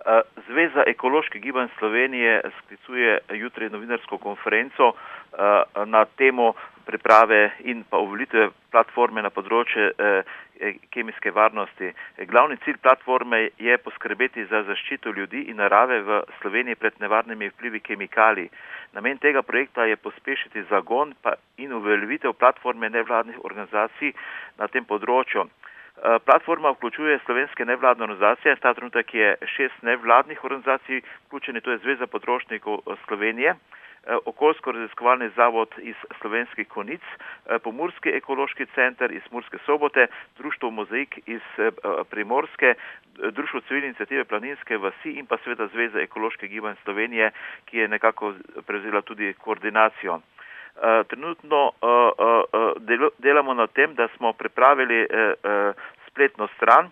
Zveza ekoloških gibanj Slovenije sklicuje jutri novinarsko konferenco na temo priprave in pa uveljavitve platforme na področje kemijske varnosti. Glavni cilj platforme je poskrbeti za zaščito ljudi in narave v Sloveniji pred nevarnimi vplivi kemikalij. Namen tega projekta je pospešiti zagon in uveljavitev platforme nevladnih organizacij na tem področju. Platforma vključuje slovenske nevladne organizacije, ta trenutek je 6 nevladnih organizacij vključeni, to je Zveza potrošnikov Slovenije, Okoljsko-raziskovalni zavod iz Slovenskih Konjic, Pomurski ekološki center iz Murske Sobote, Društvo Mozaik iz Primorske, Društvo civilne iniciative Planinske vasi in pa seveda Zveza ekoloških gibanj Slovenije, ki je nekako prevzela tudi koordinacijo. Trenutno delamo na tem, da smo pripravili spletno stran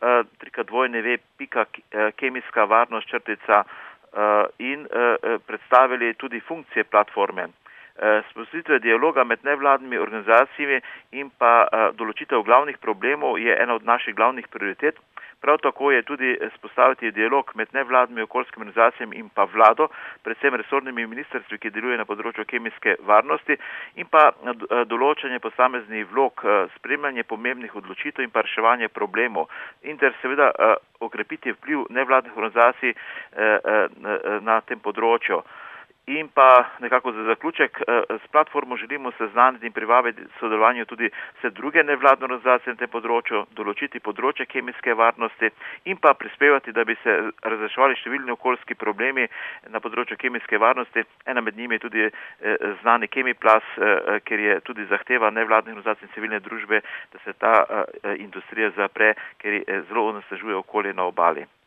www.kemijskavarnost- in predstavili tudi funkcije platforme. Vzpostavitev dialoga med nevladnimi organizacijami in pa določitev glavnih problemov je ena od naših glavnih prioritet. Prav tako je tudi spostaviti dialog med nevladnimi okoljskimi organizacijami in pa vlado, predvsem resornimi ministrstvi, ki delujejo na področju kemijske varnosti, in pa določanje posameznih vlog, spremljanje pomembnih odločitev in pa reševanje problemov. In ter seveda okrepiti vpliv nevladnih organizacij na tem področju. In pa nekako za zaključek, s platformo želimo seznaniti in privabiti sodelovanju tudi vse druge nevladne organizacije na tem področju, določiti področje kemijske varnosti in pa prispevati, da bi se razreševali številni okoljski problemi na področju kemijske varnosti. Ena med njimi je tudi znani Kemiplas, ker je tudi zahteva nevladnih organizacij in civilne družbe, da se ta industrija zapre, ker zelo onesnažuje okolje na obali.